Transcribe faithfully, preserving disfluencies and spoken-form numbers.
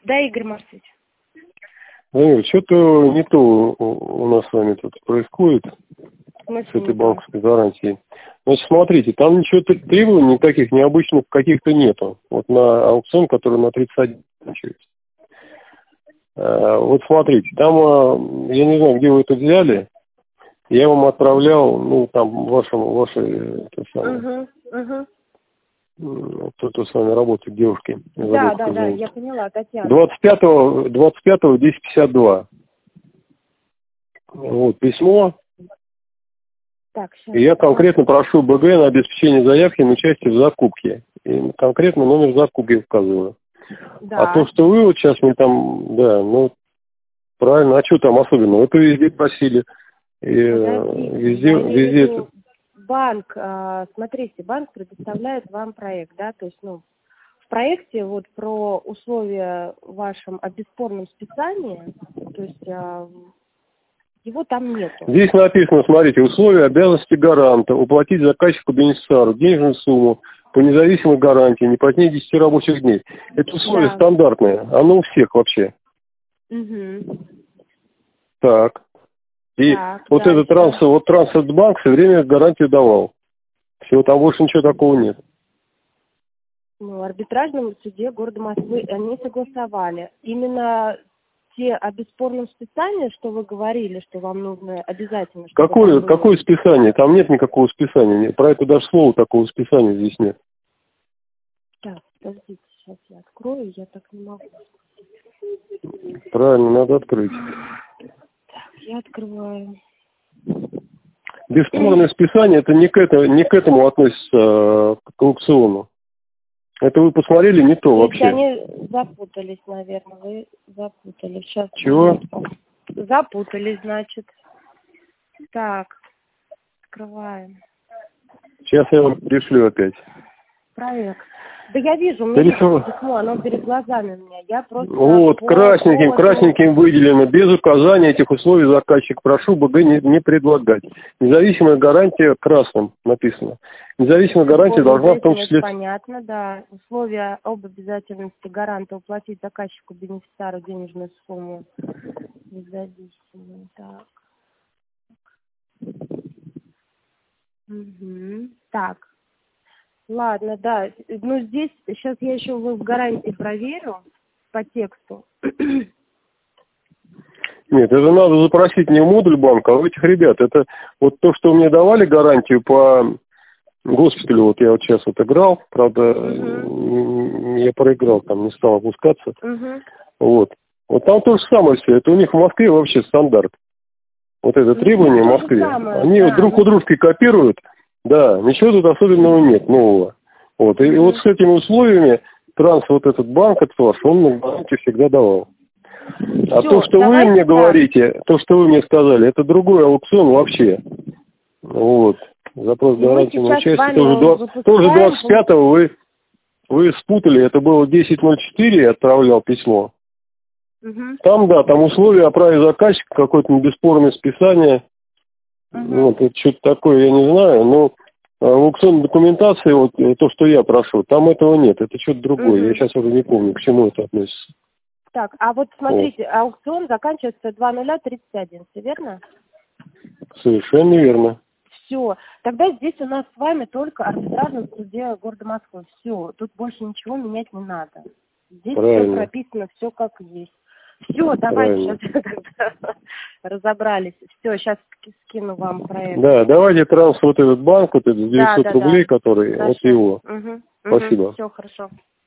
Да, Игорь Марсович. Владимир, что-то не то у нас с вами тут происходит с этой банковской гарантией. Значит, смотрите, там ничего требований никаких необычных каких-то нету. Вот на аукцион, который на тридцать один начинается. Вот смотрите, там, я не знаю, где вы это взяли, я вам отправлял, ну, там, вашему, вашей, это самое, Угу, угу. кто, кто с вами работает, девушки. Да, да, да, я поняла, Татьяна. двадцать пятого, двадцать пятого, десять пятьдесят два. Вот, письмо. Так, и я конкретно прошу БГ на обеспечение заявки на участие в закупке. И конкретно номер закупки указываю. Да. А то, что вы вот сейчас мне там, да, ну, правильно, а что там особенного? Это везде просили. И, везде, везде это... Банк, смотрите, банк предоставляет вам проект, да, то есть, ну, в проекте вот про условия в вашем о бесспорном списании, то есть его там нет. Здесь написано, смотрите, условия обязанности гаранта уплатить заказчику-бенефициару денежную сумму по независимой гарантии не позднее десяти рабочих дней. Это условие да. стандартное, оно у всех вообще. Угу. Так. И так, вот да, этот трансфер, вот Трансфертбанк все время гарантию давал. Всего там больше ничего такого нет. Ну, в арбитражном суде города Москвы они согласовали. Именно те о бесспорном списании, что вы говорили, что вам нужно обязательно... Какое, какое списание? Там нет никакого списания. Про это даже слова такого списания здесь нет. Так, подождите, сейчас я открою, я так не могу. Правильно, надо открыть. Я открываю. Бесспорное списание, это не к, это, не к этому относится, к аукциону. Это вы посмотрели не то вообще. Они запутались, наверное, вы запутались. Сейчас. Чего? Запутались, значит. Так, открываем. Сейчас я вам пришлю опять. Проект. Да я вижу, у меня есть письмо, оно перед глазами у меня. Я просто... Вот, красненьким, красненьким выделено. Без указания этих условий заказчик. Прошу БГ не, не предлагать. Независимая гарантия красным написано. Независимая гарантия должна в том числе... Понятно, да. Условия об обязательности гаранта уплатить заказчику-бенефициару денежную сумму. Независимую, так. Угу. Так. Ладно, да. Ну, здесь, сейчас я еще в гарантии проверю по тексту. Нет, это надо запросить не в модуль банка, а у этих ребят. Это вот то, что мне давали гарантию по госпиталю, вот я вот сейчас вот играл, правда, угу. я проиграл, там не стал опускаться. Угу. Вот. Вот там то же самое все. Это у них в Москве вообще стандарт. Вот это требование в Москве. Самое, Они да. друг у дружки копируют. Да, ничего тут особенного нет, нового. Вот. И, mm-hmm. и вот с этими условиями транс, вот этот банк, этот ваш, он на гарантию всегда давал. А Все, то, что вы мне так. говорите, то, что вы мне сказали, это другой аукцион вообще. Вот. Запрос гарантии на участие. Тоже, двадцать, тоже двадцать пятого вы, вы спутали, это было десять ноль четыре, я отправлял письмо. Mm-hmm. Там, да, там условия о праве заказчика, какое-то бесспорное списание. Uh-huh. Вот, это что-то такое, я не знаю, но в аукционной документации, вот то, что я прошу, там этого нет, это что-то другое, uh-huh. я сейчас уже не помню, к чему это относится. Так, а вот смотрите, вот. Аукцион заканчивается два ноль тридцать один, все верно? Совершенно верно. Все, тогда здесь у нас с вами только арбитражный суде города Москвы, все, тут больше ничего менять не надо. Здесь Правильно. все прописано, все как есть. Все, давайте сейчас разобрались. Все, сейчас скину вам проект. Да, давайте транс вот этот банк, вот этот девятьсот да, да, рублей, да. который, Хорошо. вот его. Угу, Спасибо. Угу, все, хорошо.